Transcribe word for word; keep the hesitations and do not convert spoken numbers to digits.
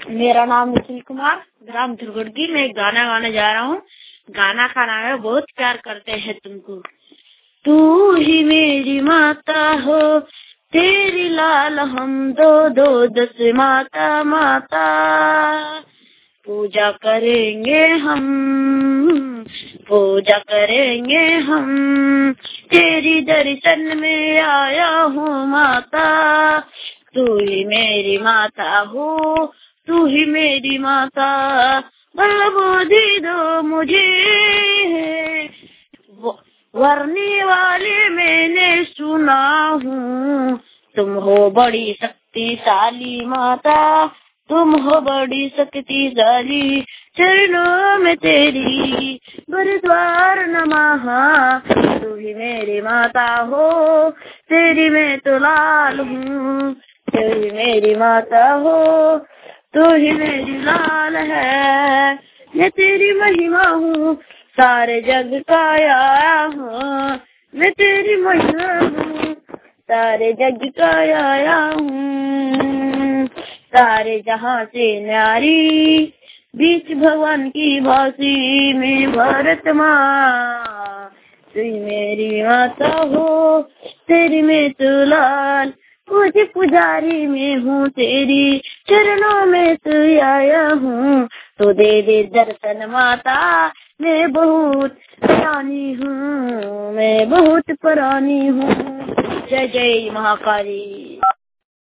मेरा नाम निखिल कुमार, ग्राम धुरगुड़गी। मैं एक गाना गाने जा रहा हूँ। गाना का नाम है बहुत प्यार करते हैं तुमको। तू ही मेरी माता हो, तेरी लाल हम दो दो दस माता माता। पूजा करेंगे हम, पूजा करेंगे हम, तेरी दर्शन में आया हूँ माता। तू ही मेरी माता हो, तू ही मेरी माता। बलबोधी दो मुझे, वरनी वाले मैंने सुना हूँ। तुम हो बड़ी शक्तिशाली माता, तुम हो बड़ी शक्तिशाली। चरणों में तेरी गुरुद्वार नमः। तू ही मेरी माता हो, तेरी मैं तो लाल हूँ। तू ही मेरी माता हो, तू ही मेरी लाल है। मैं तेरी महिमा हूँ, सारे जग का आया हूँ। मैं तेरी महिमा हूँ, सारे जग का आया हूँ। सारे जहाँ से न्यारी, बीच भगवान की भाषी में भारत माँ। तू मेरी माता हो, तेरी मैं तो लाल। पूज पुजारी में हूँ तेरी, चरणों में तू आया हूँ। तो दे दे दर्शन माता, मैं बहुत पुरानी हूँ, मैं बहुत पुरानी हूँ। जय जय महाकाली।